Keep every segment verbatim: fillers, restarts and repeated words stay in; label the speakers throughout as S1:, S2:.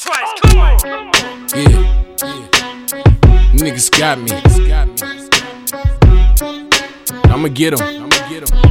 S1: twice, come on.
S2: Yeah, yeah. Niggas got me. I'ma get 'em. I'ma get 'em.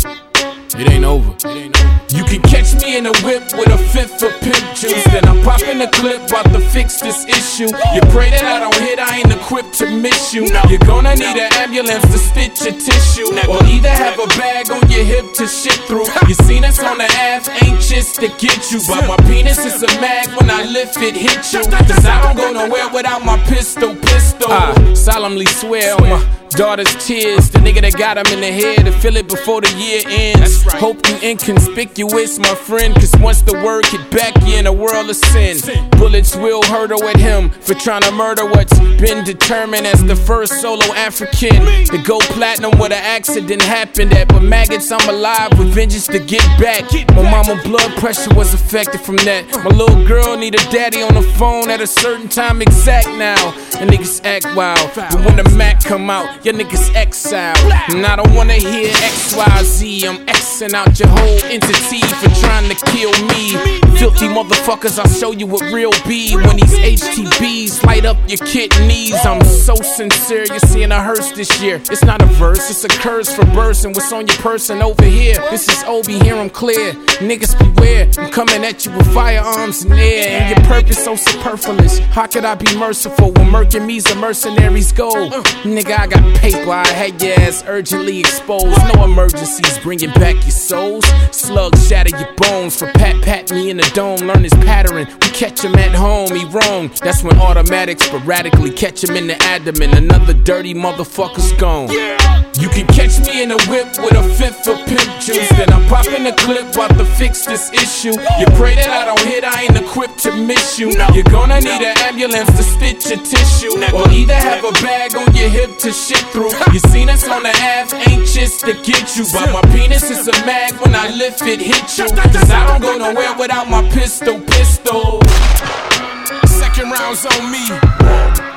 S2: It ain't over. It ain't over. You can catch me in a whip with a fifth of pimp juice. Then I'm popping the clip about to fix this issue. You pray that I don't hit, I ain't equipped to miss you. You're gonna need an ambulance to stitch your tissue, or either have a bag on your hip to shit through. You seen us on the ass, anxious to get you, but my penis is a mag when I lift it, hit you. Cause I don't go nowhere without my pistol, pistol. I solemnly swear on my daughter's tears, the nigga that got him in the head to feel it before the year ends. Hope you inconspicuous, my friend, cause once the word get back, you in a world of sin. Bullets will hurtle at him for trying to murder what's been determined as the first solo African to go platinum where the accident happened at. But maggots, I'm alive with vengeance to get back. My mama blood pressure was affected from that. My little girl need a daddy on the phone at a certain time exact now. And niggas act wild, but when the Mac come out, your niggas exile. And I don't wanna hear X Y Z, I'm Xing out your whole entity for trying to kill me. Filthy motherfuckers, I'll show you what real be when these H T Bs light up your kidneys. I'm so sincere, you're seeing a hearse this year. It's not a verse, it's a curse for bursting what's on your person over here. This is Obi, hear 'em clear. Niggas beware, I'm coming at you with firearms in air. And your purpose so superfluous, how could I be merciful when murking me's a mercenary's goal? Nigga, I got paper, I had your ass urgently exposed. No emergencies, bringing back your souls. Slugs shatter your bones for pat pat me in the dome. Learn his pattern, we catch him at home, he wrong. That's when automatics sporadically catch him in the abdomen. Another dirty motherfucker's gone. You can catch me in a whip with a fifth of pimp juice. Then I'm popping the clip about to fix this issue. You pray that I don't hit, I ain't equipped to miss you. You're gonna need an ambulance to stitch your tissue, or either have a bag on your hip to shit through. You seen us on the ass, anxious to get you, but my penis is a mag when I lift it, hit you. Cause I don't go nowhere without my pistol, pistol. Second round's on me.